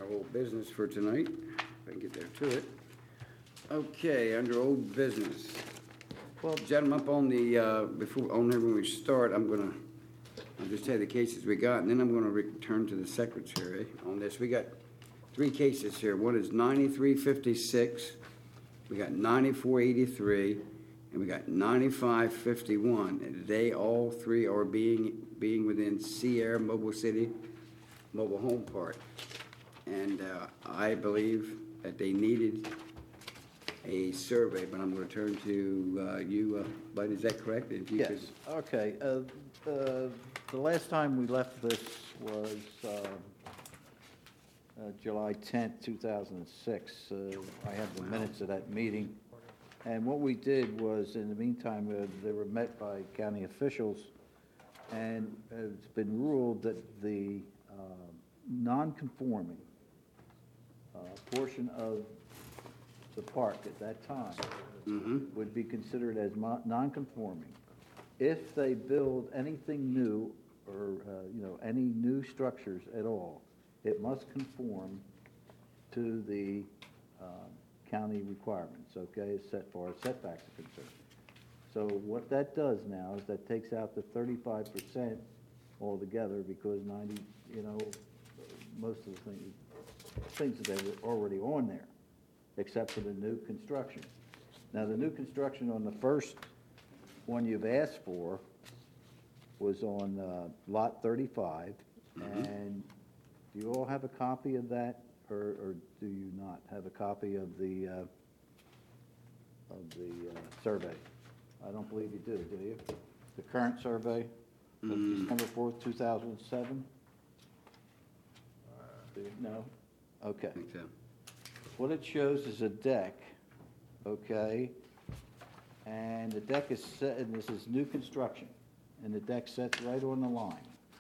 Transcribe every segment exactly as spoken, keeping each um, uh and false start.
our whole business for tonight, if I can get there to it. Okay, under old business. Well, gentlemen, up on the, uh, before, on there when we start, I'm gonna, I'll just tell you the cases we got, and then I'm gonna return to the secretary on this. We got three cases here. One is ninety-three fifty-six, we got ninety-four eighty-three, and we got ninety-five fifty-one. And today, all three are being, being within Sierra Mobile City Mobile Home Park. And uh, I believe that they needed a survey, but I'm going to turn to uh, you, uh, Bud, is that correct? If you Yes, could- okay. Uh, uh, The last time we left this was uh, uh, July tenth, two thousand six. Uh, I have the minutes of that meeting. And what we did was, in the meantime, uh, they were met by county officials, and it's been ruled that the uh, non-conforming uh, portion of the park at that time Mm-hmm. would be considered as mo- non-conforming. If they build anything new, or, uh, you know, any new structures at all, it must conform to the um, county requirements, okay, as set far as setbacks are concerned. So what that does now is that takes out the thirty-five percent altogether, because ninety, you know, most of the things, things that are already on there, except for the new construction. Now, the new construction on the first one you've asked for was on uh, lot thirty-five, Mm-hmm. and do you all have a copy of that, or, or do you not have a copy of the, uh, of the uh, survey? I don't believe you do, do you? The current survey of Mm. December fourth, two thousand seven? Do you know? Okay. I think so. What it shows is a deck, okay? And the deck is set, and this is new construction, and the deck sets right on the line.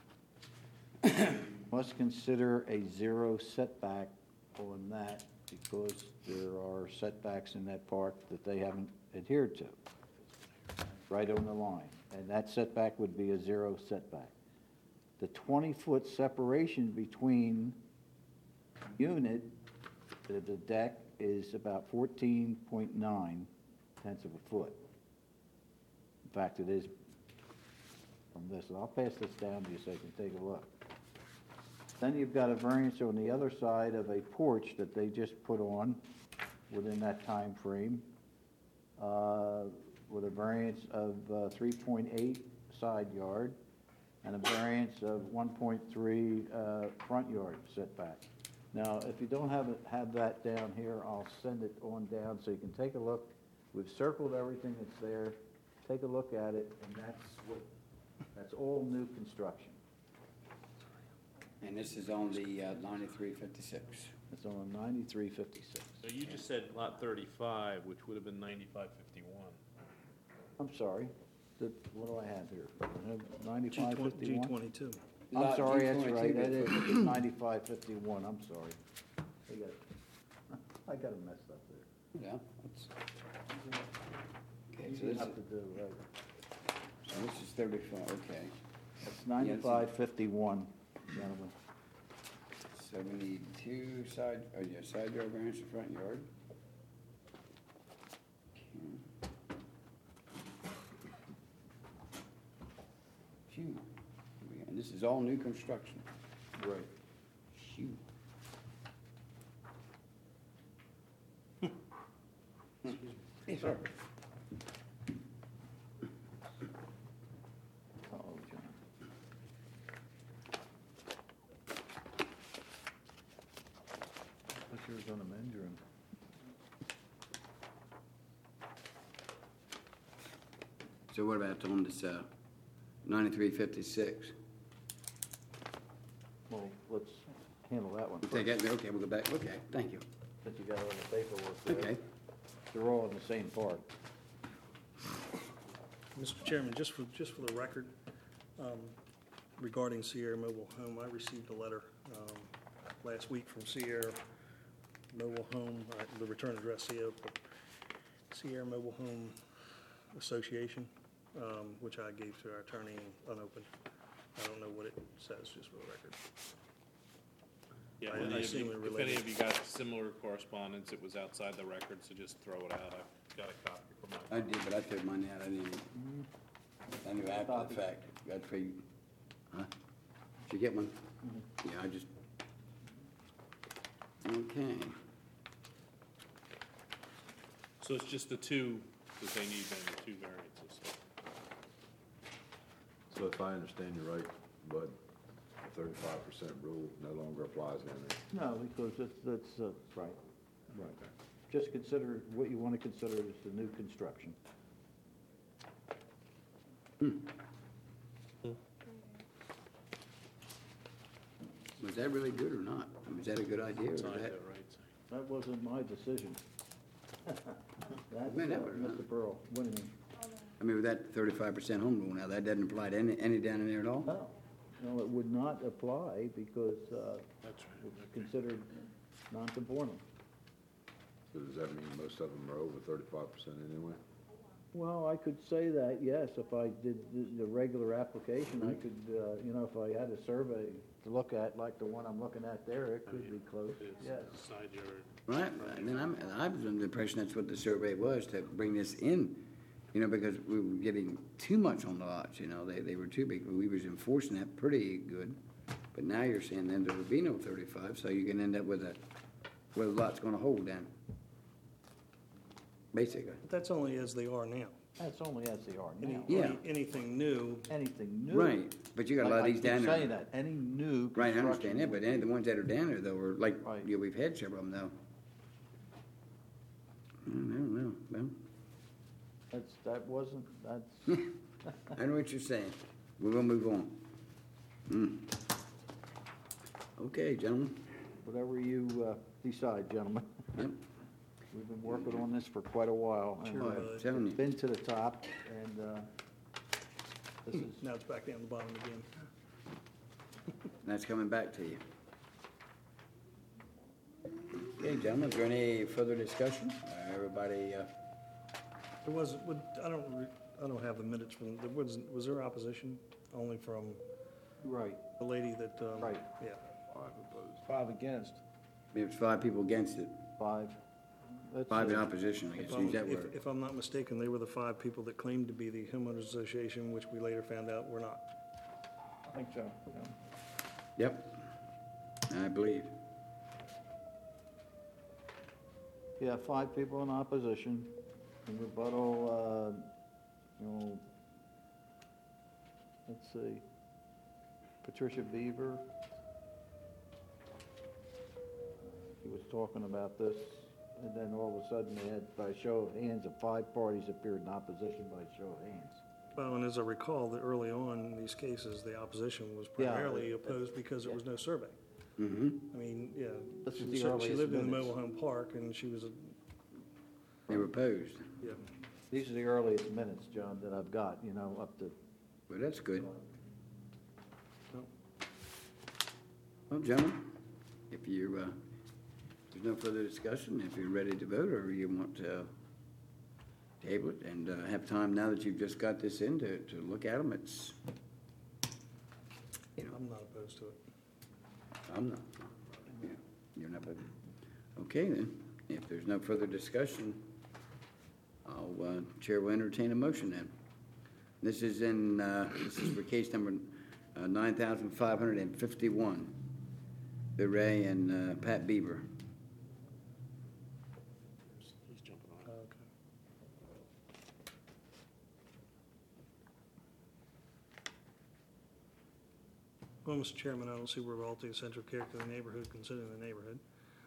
Must consider a zero setback on that, because there are setbacks in that park that they haven't adhered to, right on the line. And that setback would be a zero setback. The twenty-foot separation between unit, the, the deck is about fourteen point nine tenths of a foot. In fact, it is from this. And I'll pass this down to you so you can take a look. Then you've got a variance on the other side of a porch that they just put on within that time frame, uh, with a variance of uh, three point eight side yard and a variance of one point three uh, front yard setback. Now, if you don't have it, have that down here, I'll send it on down so you can take a look. We've circled everything that's there. Take a look at it, and that's what, that's all new construction. And this is on the uh, ninety-three fifty-six. It's on ninety-three fifty-six. So you just said lot thirty-five, which would have been ninety-five fifty-one. I'm sorry, the, what do I have here? I have ninety-five G fifty-one? twenty-two. I'm Lot sorry, G that's twenty-two, right, that but- is, it's ninety-five fifty-one, I'm sorry. I got, I got it messed up there. Yeah. that's- Okay, so Easy this, enough to do, right? so this is thirty-five, okay. It's ninety-five fifty-one, gentlemen. So we need two side, oh yeah, side yard variance and front yard. Okay. Phew. And this is all new construction. Right. Phew. Yes, sir. Uh-oh, John. What's yours on the men's room? So what about on this, uh, ninety-three fifty-six? Well, let's handle that one Take first, that, okay, we'll go back, okay, thank you. since you got all the paperwork there. Okay. They're all in the same part. Mister Chairman, just for, just for the record, um, regarding Sierra Mobile Home, I received a letter um, last week from Sierra Mobile Home, uh, the return address here, but Sierra Mobile Home Association, um, which I gave to our attorney unopened. I don't know what it says, just for the record. Yeah, I- if any I of assume you- it if any related. of you got similar correspondence, it was outside the record, so just throw it out. I've got a copy from my. I did, but I took mine out, I didn't, I knew after the fact, got for you. Huh? Did you get one? Yeah, I just, okay. So it's just the two that they need, then, the two variances. So if I understand you right, Bud, the thirty-five percent rule no longer applies down there? No, because that's, that's, uh, right, right. Just consider, what you want to consider is the new construction. Was that really good or not? Was that a good idea, or was Signed that? it, right? That wasn't my decision. That's, Man, that uh, was- Mister Pearl, what do you mean? I mean, with that thirty-five percent home rule now, that doesn't apply to any, any down in there at all? No, no, it would not apply because, uh, That's right. it's considered non-conforming. So does that mean most of them are over thirty-five percent anyway? Well, I could say that, yes, if I did the, the regular application, I could, uh, you know, if I had a survey to look at, like the one I'm looking at there, it could be close, It's yes. side yard. Right, and then I'm, and I was under the impression that's what the survey was, to bring this in, you know, because we were getting too much on the lots, you know, they, they were too big, we was enforcing that pretty good. But now you're saying then there would be no thirty-five, so you can end up with a, with a lot's gonna hold then. Basically, But that's only as they are now. That's only as they are Any- now. Yeah. any- Anything new, Anything new. right, but you got a lot of I- these down I keep there. saying that, any new Right, I understand that, construction but any of the ones that are down there though, are like, Right. yeah, we've had several of them though. I don't know, well, That's, that wasn't, that's, I know what you're saying. We're gonna move on. Hmm. Okay, gentlemen. whatever you uh, decide, gentlemen. Yep. We've been working on this for quite a while. and, Sure, uh, bud. I'm telling you. it's Been to the top, and uh, this is, now it's back down the bottom again. That's coming back to you. Okay, gentlemen, is there any further discussion? Uh, Everybody, uh, There was, would- I don't, re- I don't have the minutes from, there was, was there opposition? Only from right, the lady that, um, Right. yeah. Five opposed. five against, there was five people against it, five. That's, five in uh, opposition, I If guess, I'm, use that if- word. if I'm not mistaken, they were the five people that claimed to be the homeowners association, which we later found out were not. I think so, yeah. Yep, I believe. Yeah, five people in opposition, in rebuttal, uh, you know, let's see, Patricia Beaver. She was talking about this, and then all of a sudden they had, by show of hands, of five parties appeared in opposition by show of hands. Well, and as I recall, that early on in these cases, the opposition was Yeah, primarily it- opposed because there yeah. was no survey. Mm-hmm. I mean, yeah. This is she the was- She earliest lived in the minutes. mobile home park, and she was, a They were opposed. yeah. These are the earliest minutes, John, that I've got, you know, up to, Well, that's good. No. Well, gentlemen, if you, uh, there's no further discussion, if you're ready to vote, or you want to table it and uh, have time now that you've just got this in to, to look at them, it's, you know, I'm not opposed to it. I'm not. Yeah, you're not voting. Okay, then, if there's no further discussion, I'll, uh, Chair will entertain a motion then. This is in, uh, this is for case number uh, nine thousand five hundred fifty-one. Bill Ray and uh, Pat Beaver. He's jumping on Oh, it. okay. Well, Mister Chairman, I don't see where relative central character of the neighborhood, considering the neighborhood.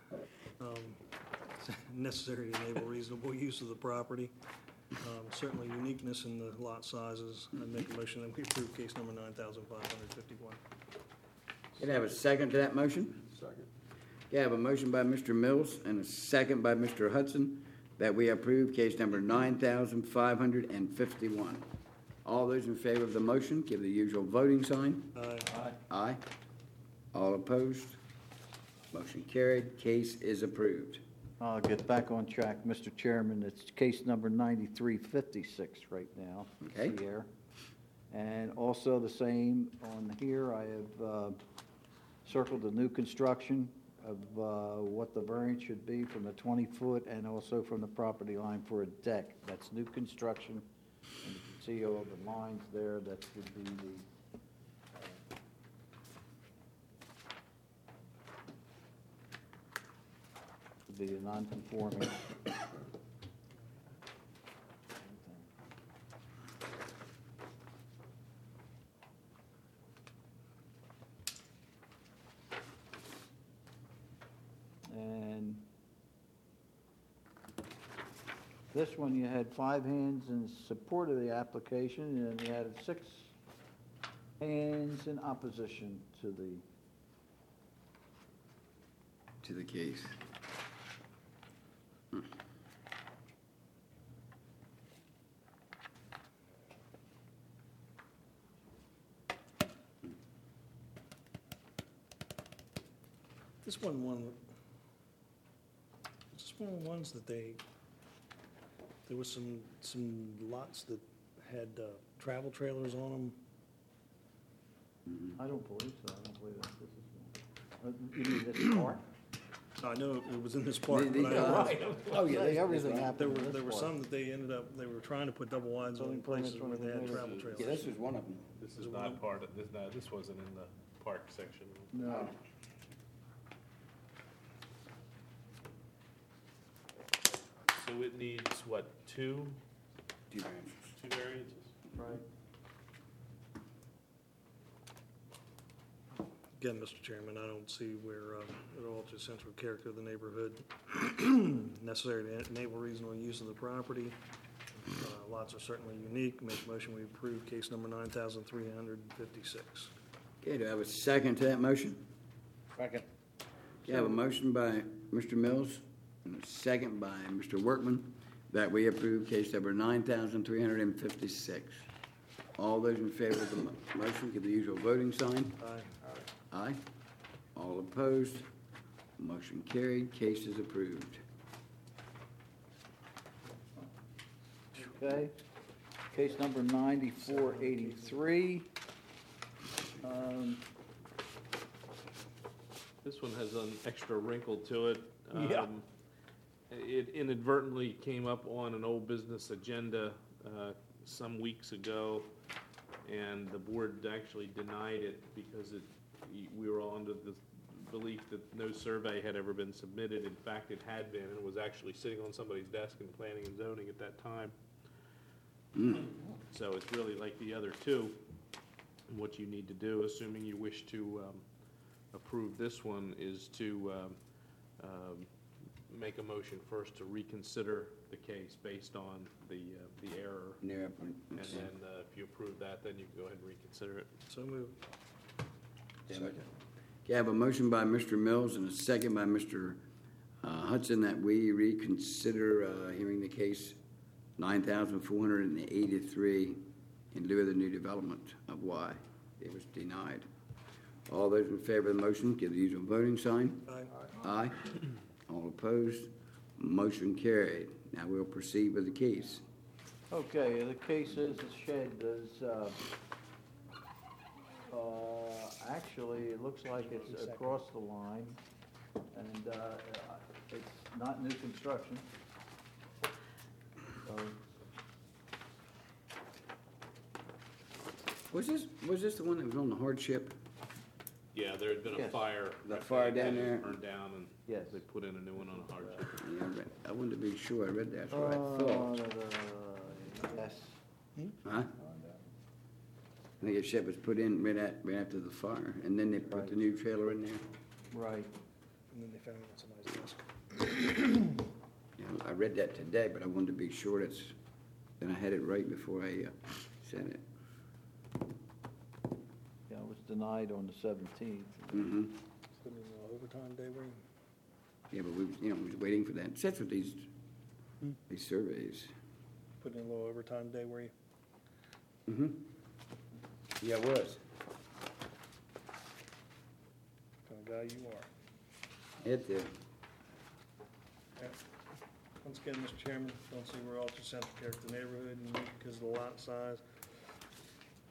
Um, Necessary to enable reasonable use of the property. Um, Certainly uniqueness in the lot sizes. I make a motion that we approve case number nine thousand five hundred fifty-one. Can I have a second to that motion? Second. Okay, I have a motion by Mister Mills and a second by Mister Hudson that we approve case number nine thousand five hundred fifty-one. All those in favor of the motion, give the usual voting sign. Aye. Aye. All opposed? Motion carried. Case is approved. I'll get back on track, Mister Chairman. It's case number ninety-three fifty-six right now. Okay. Sierra. And also the same on here, I have uh, circled the new construction, of uh, what the variance should be from the twenty foot and also from the property line for a deck. That's new construction. And you can see all the lines there, that would be the would be a non-conforming. And this one, you had five hands in support of the application, and you had six hands in opposition to the, To the case. Hmm. This one, one, is this one of the ones that they, there was some, some lots that had uh, travel trailers on them? I don't believe so, I don't believe that this is one. Uh, You mean this part? I know it was in this part, They- but they- I uh, don't know. Oh, yeah. Say this- everything this one. happened There in were, this there were part. some that they ended up, they were trying to put double wides on Building in places permits where from they the had neighbor. travel Yeah, trailers. this was one of them. This is not part of, this, no, this wasn't in the park section. No. So it needs, what, two, Two variances. two variances? Right. Again, Mister Chairman, I don't see where uh, it alters the central character of the neighborhood. Necessary to enable reasonable use of the property. Uh, Lots are certainly unique. Make a motion, we approve case number nine thousand three hundred fifty-six. Okay, do I have a second to that motion? Second. Okay, I have a motion by Mister Mills and a second by Mister Workman that we approve case number nine thousand three hundred and fifty-six. All those in favor of the mo- motion, give the usual voting sign. Aye. Aye. All opposed? Motion carried. Case is approved. Okay. Case number ninety-four eighty-three. Um, This one has an extra wrinkle to it. Yeah. Um, It inadvertently came up on an old business agenda uh, some weeks ago, and the board actually denied it because it, we were all under the belief that no survey had ever been submitted. In fact, it had been, and it was actually sitting on somebody's desk in planning and zoning at that time. So it's really like the other two. What you need to do, assuming you wish to um, approve this one, is to um, um, make a motion first to reconsider the case based on the, uh, the error. Near- And then uh, if you approve that, then you can go ahead and reconsider it. So moved. Okay, I have a motion by Mister Mills and a second by Mister uh, Hudson that we reconsider uh, hearing the case nine thousand four hundred eighty-three in lieu of the new development of why it was denied. All those in favor of the motion, give the usual voting sign. Aye. Aye. All opposed? Motion carried. Now we'll proceed with the case. Okay, the case is, the shed is, uh, uh, actually, it looks like it's across the line, and, uh, it's not new construction. So, Was this, was this the one that was on the hardship? Yeah, there had been a Yes. fire. The that fire they down had there? Burned down, and Yes. they put in a new one on a hardship. Yeah, I read, I wanted to be sure I read that, that's what I uh, thought. yes. Huh? I think a shed was put in right at, right after the fire, and then they put the Right. new trailer in there. Right. And then they found it on somebody's desk. Yeah, I read that today, but I wanted to be sure that's, then I had it right before I uh, said it. Yeah, it was denied on the seventeenth. Mm-hmm. Put in a little overtime day, were you? Yeah, but we, you know, we was waiting for that. That's what these, these surveys. Put in a little overtime day, were you? Mm-hmm. Yeah, it was. Kind of guy you are. It did. Yeah. Once again, Mister Chairman, don't see where alters central character of the neighborhood and because of the lot size.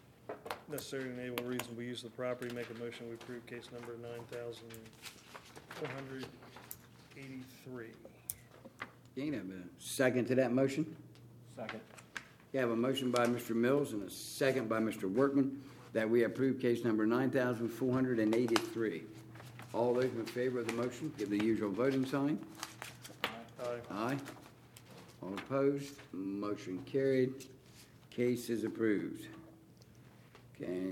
Necessary to enable reasonable use of the property, make a motion, we approve case number nine thousand four hundred eighty-three. Can I have a second to that motion? Second. You have a motion by Mister Mills and a second by Mister Workman that we approve case number nine thousand four hundred eighty-three. All those in favor of the motion, give the usual voting sign. Aye. Aye. All opposed? Motion carried. Case is approved. Okay.